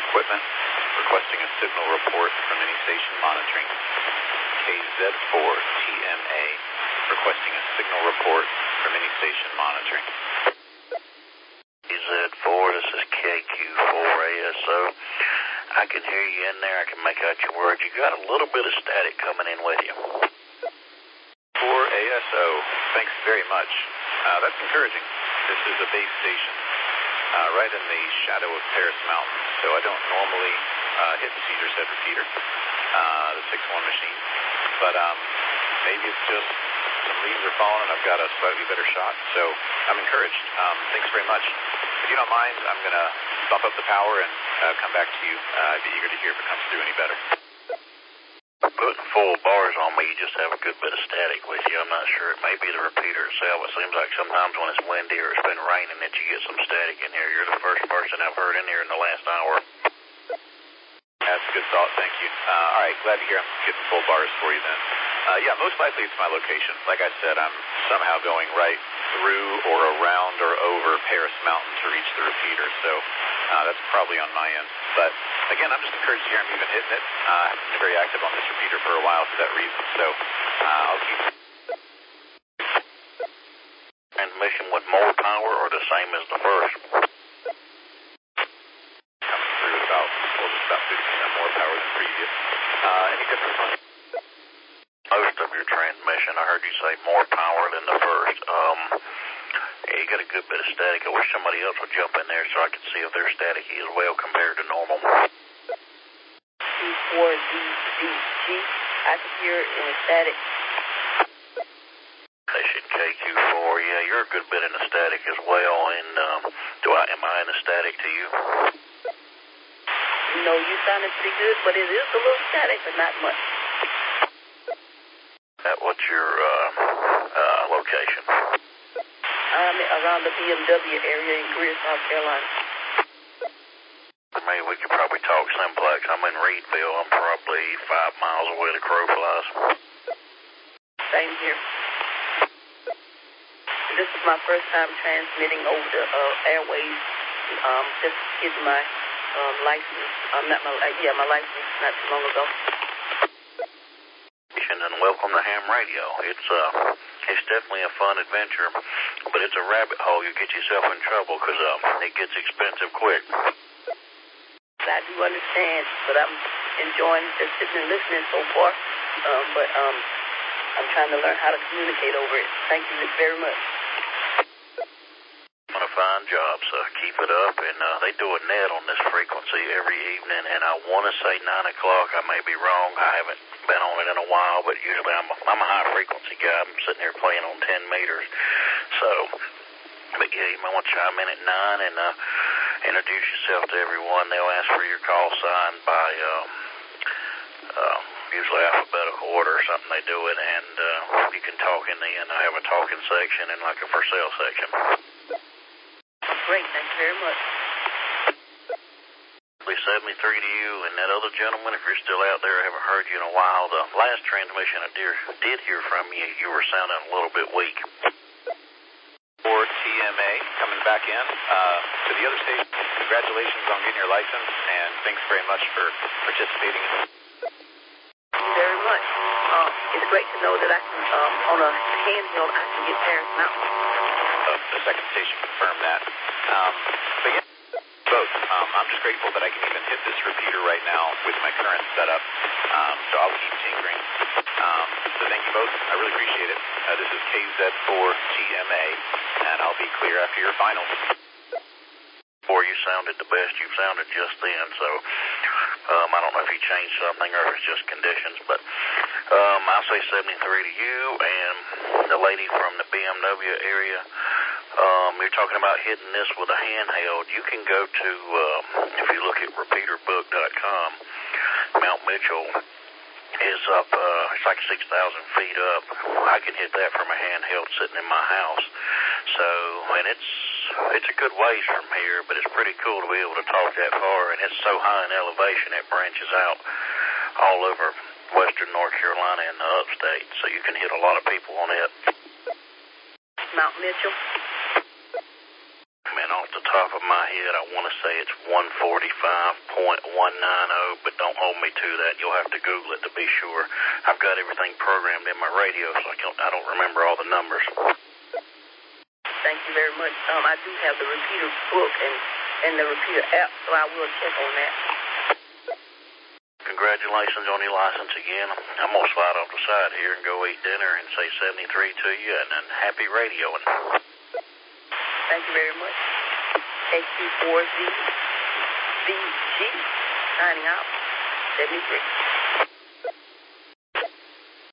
equipment, requesting a signal report from any station monitoring. KZ4TMA, requesting a signal report from any station monitoring. KZ4, this is KQ4ASO. I can hear you in there. I can make out your words. You got a little bit of static coming in with you. 4ASO, thanks very much. That's encouraging. This is a base station right in the shadow of Paris Mountain, so I don't normally hit the Cedars Head repeater, the 6-1 machine, but maybe it's just some leaves are falling and I've got a slightly better shot, so I'm encouraged. Thanks very much. If you don't mind, I'm going to bump up the power and come back to you. I'd be eager to hear if it comes through any better. Putting full bars on me, you just have a good bit of static with you. I'm not sure. It may be the repeater itself. It seems like sometimes when it's windy or it's been raining that you get some static in here. You're the first person I've heard in here in the last hour. That's a good thought. Thank you. All right. Glad to hear I'm getting full bars for you then. Yeah, most likely it's my location. Like I said, I'm somehow going right through or around or over Paris Mountain to reach the repeater, so that's probably on my end. But again, I'm just encouraged to hear I'm even hitting it. I've been very active on this repeater for a while for that reason, so I'll keep. Transmission with more power or the same as the first? Coming through at about 50% more power than previous. Any difference on most of your transmission? I heard you say more power than the first. Yeah, you got a good bit of static. I wish somebody else would jump in there so I could see if they're staticky as well compared to normal. C4DDG, I can hear it in static. Station KQ4, yeah, you're a good bit in the static as well. And am I in the static to you? No, you sounded pretty good, but it is a little static, but not much. What's your location? I'm around the BMW area in Greer, South Carolina. Maybe we could probably talk simplex. I'm in Reedville. I'm probably 5 miles away the crow flies. Same here. This is my first time transmitting over the airwaves. Just getting my license. My license not too long ago. And welcome to ham radio. It's definitely a fun adventure, but it's a rabbit hole. You get yourself in trouble because it gets expensive quick. I do understand, but I'm enjoying just sitting and listening so far. But I'm trying to learn how to communicate over it. Thank you very much. Doing a fine job, so keep it up. And they do a net on this frequency every evening, and I want to say 9 o'clock. I may be wrong. I haven't been on it in a while, but usually I'm a high frequency guy. I'm sitting here playing on 10 meters. So, but yeah, you might want to chime in at 9 and introduce yourself to everyone. They'll ask for your call sign by usually alphabetical order or something. They do it, and you can talk in the end. I have a talking section and like a for sale section. Great, thank you very much. 73 to you, and that other gentleman, if you're still out there, I haven't heard you in a while. The last transmission I did hear from you, you were sounding a little bit weak. For TMA, coming back in to the other station. Congratulations on getting your license, and thanks very much for participating. Thank you very much. It's great to know that I can, on a handheld, I can get Paris Mountain. The second station confirmed that. But yeah, both. I'm just grateful that I can even hit this repeater right now with my current setup. So I'll keep tinkering. So thank you both. I really appreciate it. This is KZ4TMA, and I'll be clear after your finals. Before you sounded the best you've sounded just then, so I don't know if you changed something or if it's just conditions, but I'll say 73 to you, and the lady from the BMW area, you're talking about hitting this with a handheld. You can go to, if you look at repeaterbook.com, Mount Mitchell is up, it's like 6,000 feet up. I can hit that from a handheld sitting in my house. So, and it's a good ways from here, but it's pretty cool to be able to talk that far, and it's so high in elevation it branches out all over western North Carolina and the upstate, so you can hit a lot of people on it. Mount Mitchell? Man, off the top of my head, I want to say it's 145.190, but don't hold me to that. You'll have to Google it to be sure. I've got everything programmed in my radio, so I don't remember all the numbers. Thank you very much. I do have the repeater book and the repeater app, so I will check on that. Congratulations on your license again. I'm going to slide off the side here and go eat dinner and say 73 to you and happy radioing. Thank you very much. XQ4ZBG signing out. 73.